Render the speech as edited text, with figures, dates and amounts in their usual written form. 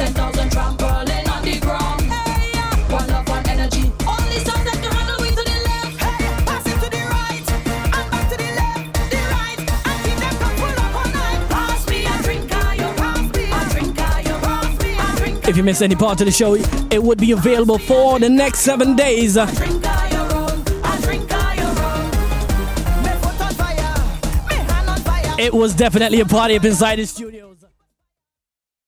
10,000 trampling on the ground. Hey, one love, one energy. Only songs that can handle we to the left. Hey, pass it to the right and back to the left, the right, and keep them cup full up all night. Pass me a drink, you pass me a drink, you pass me a drink. If you miss any part of the show, it would be available for the next 7 days. It was definitely a party up inside the studio.